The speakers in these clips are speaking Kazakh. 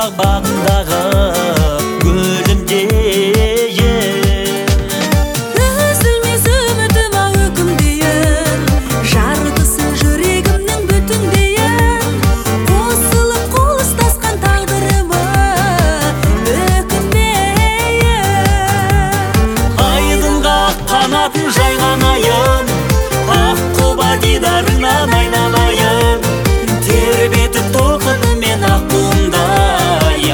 аппақ бағындағы гүлімдейін. Үзілмес үмітім ау өкімдейін, жарытысың жүрегімнің бүтіндейін. Қосылып қол ұстасқан тағдырыма өкінбейін. Айдынға қанатын жайған айым, ақ құба дидарыңнан айналайын. Тербетіп толқынымен ақ буындай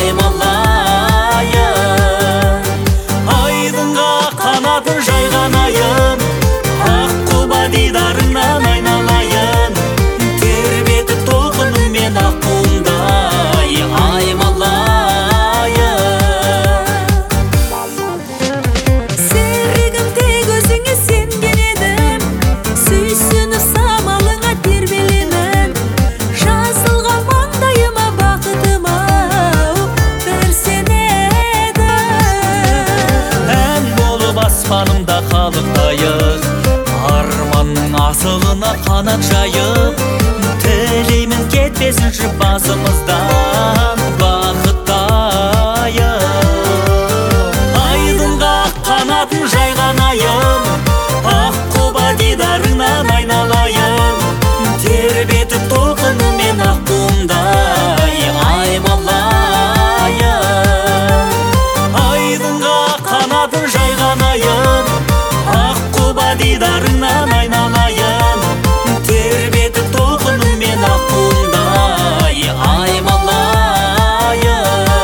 аймалайын. Айдынға қанатын жайған айым, ақ құба дидарыңнан айналайын. Тербетіп толқынымен ақ буындай аймалайын. Серігім тек өзіңе сенген едім, сүйсініп самалыңа тербеленіп. Жазылған маңдайыма бақытым ау бір сен едің. Ән болып аспанымда қалықтайық, арманның асылына қанат жайып. Тілеймін кетпесінші басымыздан бақыттайық. Айдынға қанатын жайған айым, ақ құба дидарыңнан айналайын. Тербетіп толқынымен ақ буындай аймалайын. Айдынға қанатын жайған айым, ақ құба дидарыңнан айналайын. Тербетіп толқынымен ақ буындай аймалайын.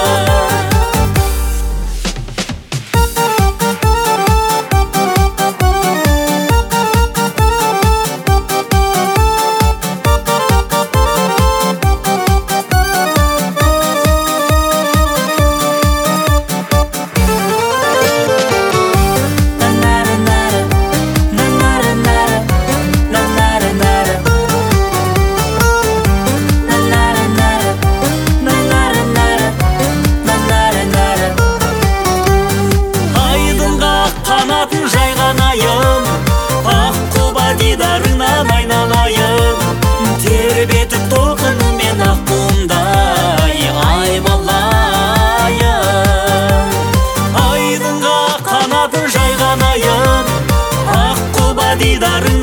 Айдынға қанатын жайған айым, ақ құба дидарыңнан айналайын. Тербетіп толқынымен ақ буындай аймалайын. Айдынға қанатын жайған айым, ақ құба дидарың